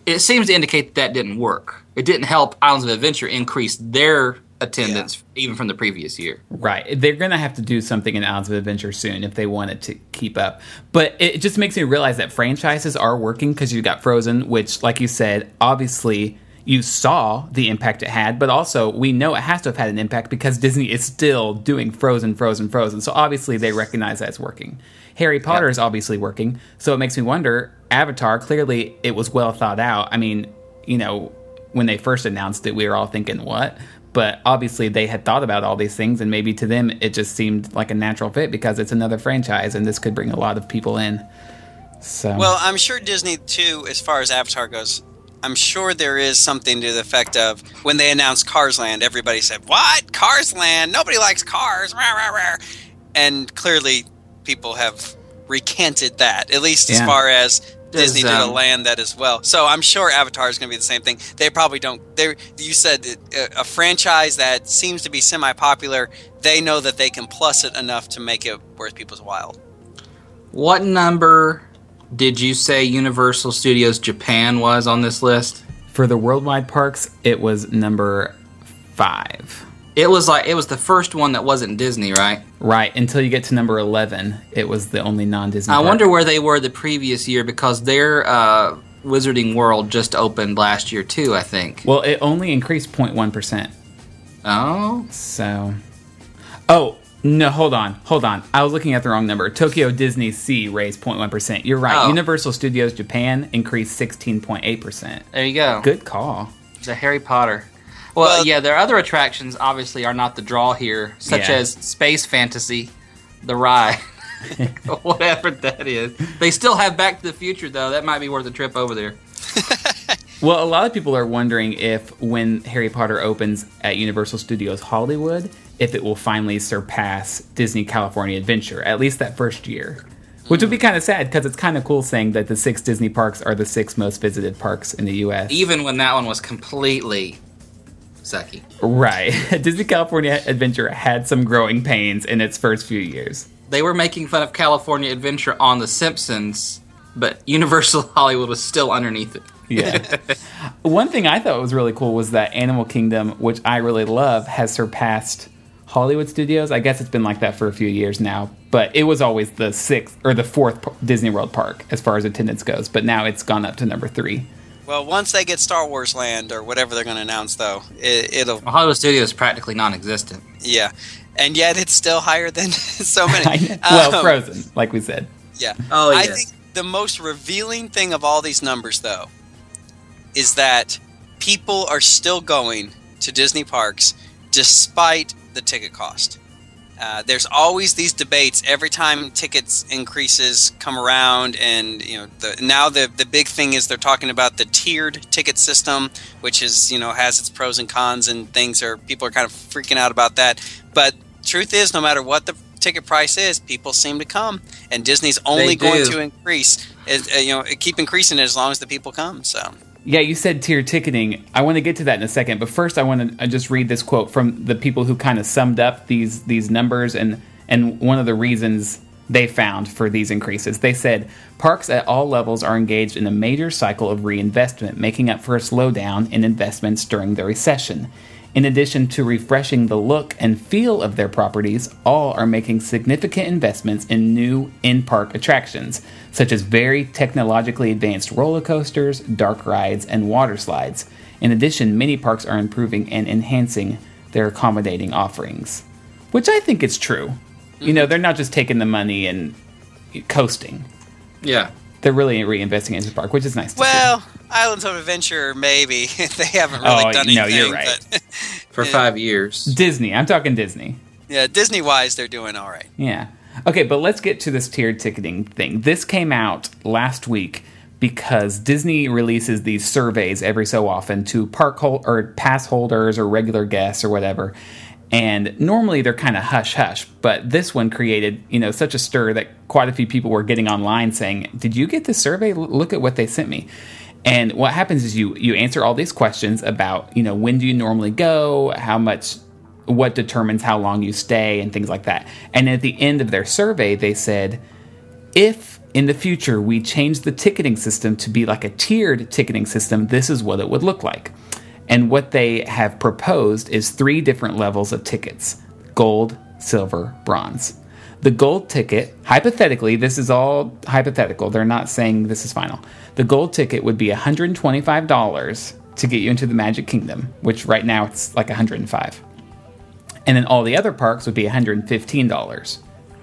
it seems to indicate that, that didn't work. It didn't help Islands of Adventure increase their attendance yeah. even from the previous year. Right. They're going to have to do something in Islands of Adventure soon if they want it to keep up. But it just makes me realize that franchises are working because you got Frozen, which, like you said, obviously you saw the impact it had, but also we know it has to have had an impact because Disney is still doing Frozen, Frozen, Frozen. So obviously they recognize that it's working. Harry Potter yep. is obviously working. So it makes me wonder, Avatar, clearly it was well thought out. I mean, you know, when they first announced it, we were all thinking, what? But obviously they had thought about all these things, and maybe to them it just seemed like a natural fit because it's another franchise, and this could bring a lot of people in. So, well, I'm sure Disney, too, as far as Avatar goes, I'm sure there is something to the effect of when they announced Cars Land, everybody said, what? Cars Land? Nobody likes cars. Rah, rah, rah. And clearly people have recanted that, at least as yeah. far as Disney Does, did um, a land that as well. So I'm sure Avatar is going to be the same thing. They probably don't. They, you said a, a franchise that seems to be semi-popular, they know that they can plus it enough to make it worth people's while. What number did you say Universal Studios Japan was on this list? For the worldwide parks, it was number five. It was like it was the first one that wasn't Disney, right? Right, until you get to number eleven, it was the only non-Disney I park. wonder where they were the previous year because their uh, Wizarding World just opened last year too, I think. Well, it only increased zero point one percent. Oh? So... Oh, no, hold on, hold on. I was looking at the wrong number. Tokyo Disney Sea raised zero point one percent. You're right. Oh. Universal Studios Japan increased sixteen point eight percent. There you go. Good call. The Harry Potter. Well, Well- yeah, their other attractions obviously are not the draw here, such Yeah. as Space Fantasy, the ride, whatever that is. They still have Back to the Future, though. That might be worth a trip over there. Well, a lot of people are wondering if when Harry Potter opens at Universal Studios Hollywood, if it will finally surpass Disney California Adventure, at least that first year. Which would be kind of sad, because it's kind of cool saying that the six Disney parks are the six most visited parks in the U S. Even when that one was completely sucky. Right. Disney California Adventure had some growing pains in its first few years. They were making fun of California Adventure on The Simpsons, but Universal Hollywood was still underneath it. Yeah. One thing I thought was really cool was that Animal Kingdom, which I really love, has surpassed Hollywood Studios. I guess it's been like that for a few years now, but it was always the sixth or the fourth Disney World park as far as attendance goes, but now it's gone up to number three. Well, once they get Star Wars Land or whatever they're going to announce, though, it, it'll... Well, Hollywood Studios is practically non-existent. Yeah. And yet it's still higher than so many. Well, Um, Frozen, like we said. Yeah. Oh, I yes. think the most revealing thing of all these numbers, though, is that people are still going to Disney parks despite the ticket cost. Uh, there's always these debates every time tickets increases come around, and you know the, now the the big thing is they're talking about the tiered ticket system, which is you know has its pros and cons and things. Are people are kind of freaking out about that, but truth is, no matter what the ticket price is, people seem to come, and Disney's only going to increase, is, uh, you know, keep increasing it as long as the people come. So. Yeah, you said tiered ticketing. I want to get to that in a second, but first I want to just read this quote from the people who kind of summed up these these numbers and and one of the reasons they found for these increases. They said, parks at all levels are engaged in a major cycle of reinvestment, making up for a slowdown in investments during the recession. In addition to refreshing the look and feel of their properties, all are making significant investments in new in-park attractions, such as very technologically advanced roller coasters, dark rides, and water slides. In addition, many parks are improving and enhancing their accommodating offerings. Which I think is true. Mm-hmm. You know, they're not just taking the money and coasting. Yeah. They're really reinvesting into the park, which is nice to well, see. Well, Islands of Adventure, maybe. They haven't really oh, done no, anything. you're right. But, For yeah. five years. Disney. I'm talking Disney. Yeah, Disney-wise, they're doing all right. Yeah. Okay, but let's get to this tiered ticketing thing. This came out last week because Disney releases these surveys every so often to park hol- or pass holders or regular guests or whatever. And normally they're kind of hush-hush, but this one created, you know, such a stir that quite a few people were getting online saying, did you get this survey? L- look at what they sent me. And what happens is you you answer all these questions about, you know, when do you normally go, how much, what determines how long you stay, and things like that. And at the end of their survey, they said, if in the future we change the ticketing system to be like a tiered ticketing system, this is what it would look like. And what they have proposed is three different levels of tickets: gold, silver, bronze. The gold ticket, hypothetically, this is all hypothetical, they're not saying this is final. The gold ticket would be one hundred twenty-five dollars to get you into the Magic Kingdom, which right now it's like one hundred five dollars. And then all the other parks would be one hundred fifteen dollars.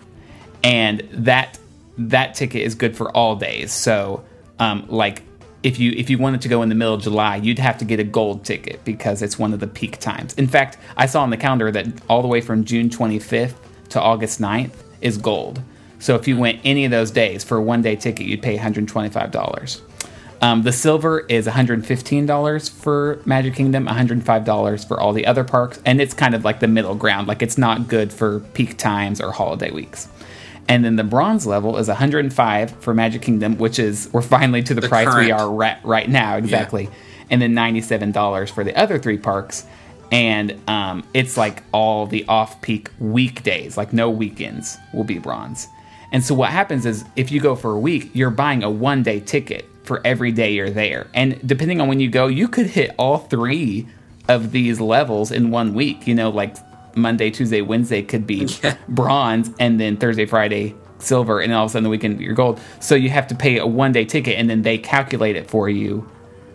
And that that ticket is good for all days. So, um, like, if you if you wanted to go in the middle of July, you'd have to get a gold ticket because it's one of the peak times. In fact, I saw on the calendar that all the way from June twenty-fifth to August ninth is gold. So if you went any of those days for a one-day ticket, you'd pay one hundred twenty-five dollars. Um, the silver is one hundred fifteen dollars for Magic Kingdom, one hundred five dollars for all the other parks, and it's kind of like the middle ground. Like, it's not good for peak times or holiday weeks. And then the bronze level is one hundred five dollars for Magic Kingdom, which is, we're finally to the, the price current. we are right, right now, exactly. Yeah. And then ninety-seven dollars for the other three parks. And um, it's like all the off-peak weekdays, like no weekends will be bronze. And so what happens is if you go for a week, you're buying a one-day ticket for every day you're there. And depending on when you go, you could hit all three of these levels in one week. You know, like Monday, Tuesday, Wednesday could be yeah. bronze, and then Thursday, Friday, silver, and all of a sudden the weekend you're gold. So you have to pay a one-day ticket, and then they calculate it for you.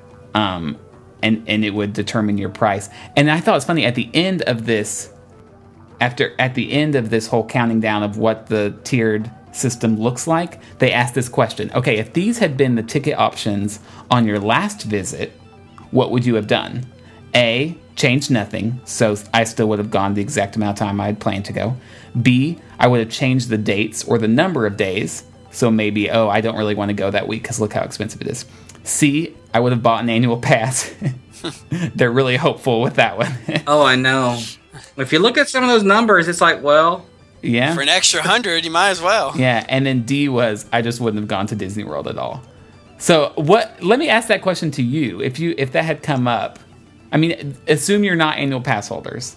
Um, and, and it would determine your price. And I thought it was funny, at the end of this, after at the end of this whole counting down of what the tiered system looks like, they asked this question. Okay, if these had been the ticket options on your last visit, what would you have done? A, changed nothing, so I still would have gone the exact amount of time I had planned to go. B, I would have changed the dates or the number of days, so maybe, oh, I don't really want to go that week because look how expensive it is. C, I would have bought an annual pass. They're really hopeful with that one. Oh, I know. If you look at some of those numbers, it's like, well... Yeah. For an extra hundred, you might as well. Yeah, and then D was, I just wouldn't have gone to Disney World at all. So what? Let me ask that question to you. If you if that had come up, I mean, assume you're not annual pass holders.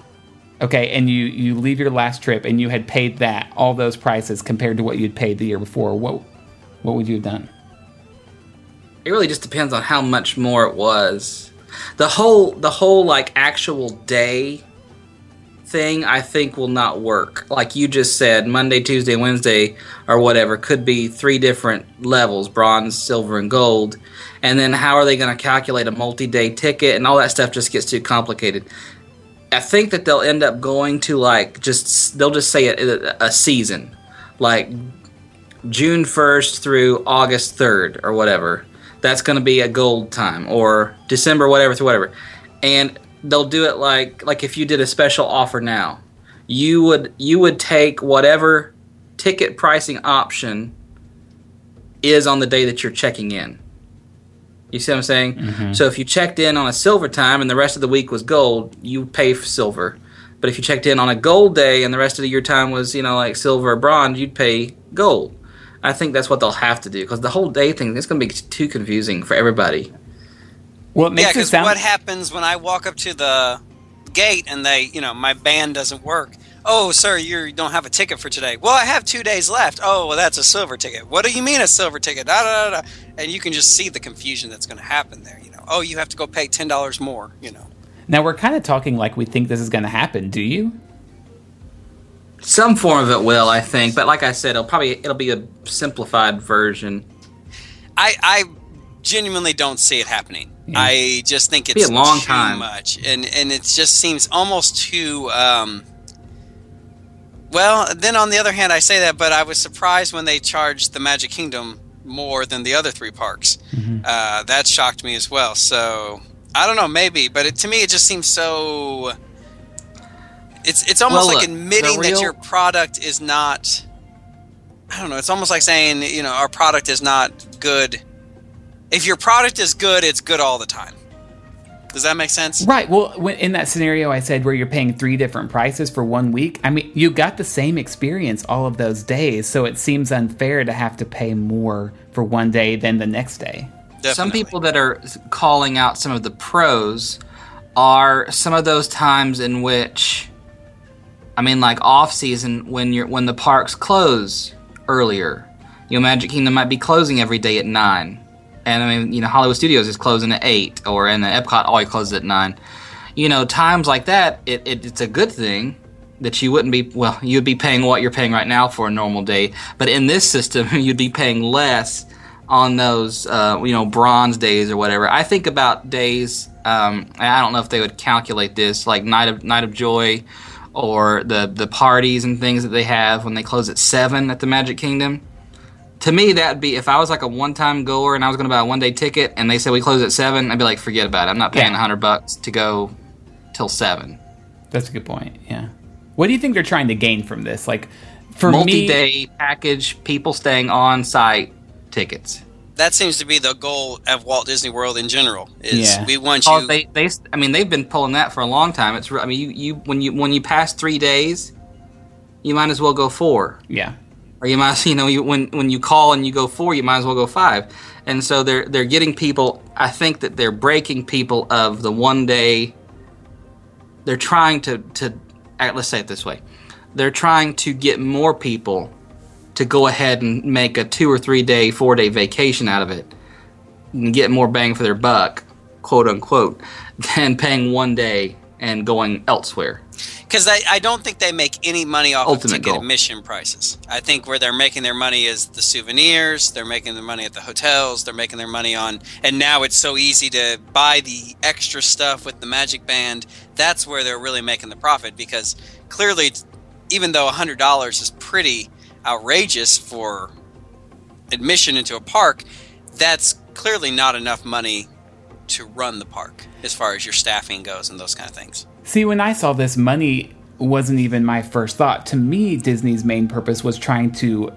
Okay, and you, you leave your last trip and you had paid that, all those prices compared to what you'd paid the year before, what what would you have done? It really just depends on how much more it was. The whole the whole like actual day thing, I think, will not work. Like you just said, Monday, Tuesday, Wednesday, or whatever, could be three different levels: bronze, silver, and gold. And then how are they going to calculate a multi-day ticket? And all that stuff just gets too complicated. I think that they'll end up going to like just they'll just say a, a season, like June first through August third or whatever. That's going to be a gold time, or December whatever through whatever. And they'll do it like like if you did a special offer now, you would you would take whatever ticket pricing option is on the day that you're checking in. You see what I'm saying? Mm-hmm. So if you checked in on a silver time and the rest of the week was gold, you pay for silver. But if you checked in on a gold day and the rest of your time was, you know, like silver or bronze, you'd pay gold. I think that's what they'll have to do, because the whole day thing is going to be too confusing for everybody. Well, it makes yeah, it because sound... what happens when I walk up to the gate and they, you know, my band doesn't work? Oh, sir, you don't have a ticket for today. Well, I have two days left. Oh, well, that's a silver ticket. What do you mean a silver ticket? Da, da, da, da. And you can just see the confusion that's going to happen there. You know, oh, you have to go pay ten dollars more. You know. Now we're kind of talking like we think this is going to happen. Do you? Some form of it will, I think, but like I said, it'll probably it'll be a simplified version. I I genuinely don't see it happening. Yeah. I just think it's be a long too time. much, and and it just seems almost too. Um, well, then on the other hand, I say that, but I was surprised when they charged the Magic Kingdom more than the other three parks. Mm-hmm. Uh, that shocked me as well. So I don't know, maybe, but it, to me, it just seems so. It's it's almost well, like look, admitting real... that your product is not. I don't know. It's almost like saying, you know, our product is not good. If your product is good, it's good all the time. Does that make sense? Right. Well, when, in that scenario I said where you're paying three different prices for one week, I mean, you got the same experience all of those days, so it seems unfair to have to pay more for one day than the next day. Definitely. Some people that are calling out some of the pros are some of those times in which, I mean, like off season when you're when the parks close earlier. you know, Magic Kingdom might be closing every day at nine. And I mean, you know, Hollywood Studios is closing at eight, or and the Epcot always closes at nine. You know, times like that, it, it it's a good thing that you wouldn't be, well, you'd be paying what you're paying right now for a normal day. But in this system, you'd be paying less on those, uh, you know, bronze days or whatever. I think about days, um, I don't know if they would calculate this, like Night of Night of Joy, or the, the parties and things that they have when they close at seven at the Magic Kingdom. To me, that would be, if I was like a one-time goer and I was going to buy a one-day ticket and they said we close at seven, I'd be like, forget about it. I'm not paying a Yeah. hundred bucks to go till seven. That's a good point, yeah. What do you think they're trying to gain from this? Like, for Multi-day me, package, people staying on site tickets. That seems to be the goal of Walt Disney World in general. Is Yeah. we want Oh, you. they, they, I mean, they've been pulling that for a long time. It's, re- I mean, you, you, when you, when you pass three days, you might as well go four. yeah. Or you might, you know, you, when when you call and you go four, you might as well go five. And so they're they're getting people. I think that they're breaking people of the one day. They're trying to to uh, let's say it this way. They're trying to get more people to go ahead and make a two or three day, four day vacation out of it, and get more bang for their buck, quote unquote, than paying one day and going elsewhere. Because I, I don't think they make any money off Ultimate of ticket goal. admission prices. I think where they're making their money is the souvenirs. They're making their money at the hotels. They're making their money on... And now it's so easy to buy the extra stuff with the Magic Band. That's where they're really making the profit. Because clearly, even though one hundred dollars is pretty outrageous for admission into a park, that's clearly not enough money to run the park as far as your staffing goes and those kind of things. See, when I saw this, money wasn't even my first thought. To me, Disney's main purpose was trying to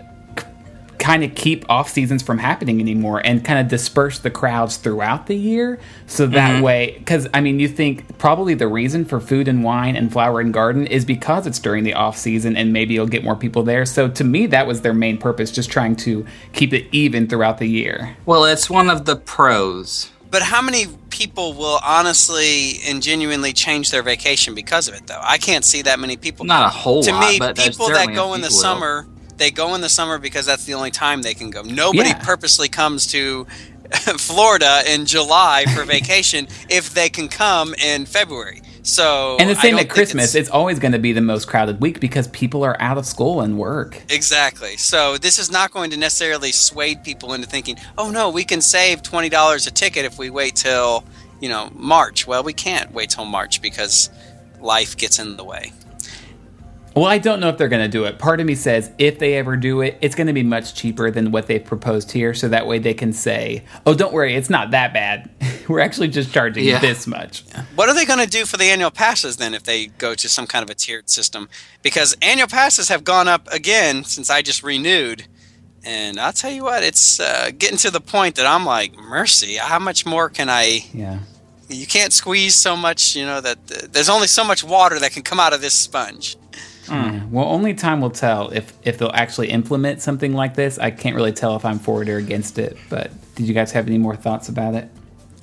kind of keep off seasons from happening anymore and kind of disperse the crowds throughout the year. So that Mm-hmm. way, because I mean, you think probably the reason for Food and Wine and Flower and Garden is because it's during the off season and maybe you'll get more people there. So to me, that was their main purpose, just trying to keep it even throughout the year. Well, it's one of the pros. But how many people will honestly and genuinely change their vacation because of it, though? I can't see that many people. Not a whole to lot, me, but there's people that certainly go a in the few will. summer, they go in the summer because that's the only time they can go. Nobody Yeah. purposely comes to Florida in July for vacation if they can come in February. So And the I same don't at think Christmas. it's- It's always going to be the most crowded week because people are out of school and work. Exactly. So this is not going to necessarily sway people into thinking, oh no, we can save twenty dollars a ticket if we wait till, you know, March. Well, we can't wait till March because life gets in the way. Well, I don't know if they're going to do it. Part of me says if they ever do it, it's going to be much cheaper than what they've proposed here. So that way they can say, oh, don't worry, it's not that bad. We're actually just charging Yeah. this much. What are they going to do for the annual passes then if they go to some kind of a tiered system? Because annual passes have gone up again since I just renewed. And I'll tell you what, it's uh, getting to the point that I'm like, mercy, how much more can I... Yeah. You can't squeeze so much, you know, that uh, there's only so much water that can come out of this sponge. Yeah. Well, only time will tell if, if they'll actually implement something like this. I can't really tell if I'm for it or against it. But did you guys have any more thoughts about it?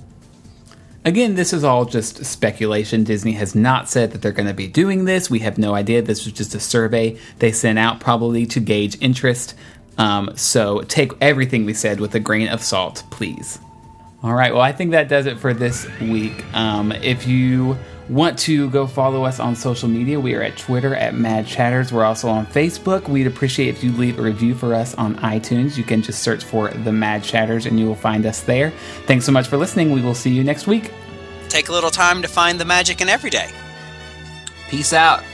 Again, this is all just speculation. Disney has not said that they're going to be doing this. We have no idea. This was just a survey they sent out probably to gauge interest. Um, so take everything we said with a grain of salt, please. All right, well, I think that does it for this week. Um, if you want to go follow us on social media, we are at Twitter at Mad Chatters. We're also on Facebook. We'd appreciate if you leave a review for us on iTunes. You can just search for The Mad Chatters and you will find us there. Thanks so much for listening. We will see you next week. Take a little time to find the magic in every day. Peace out.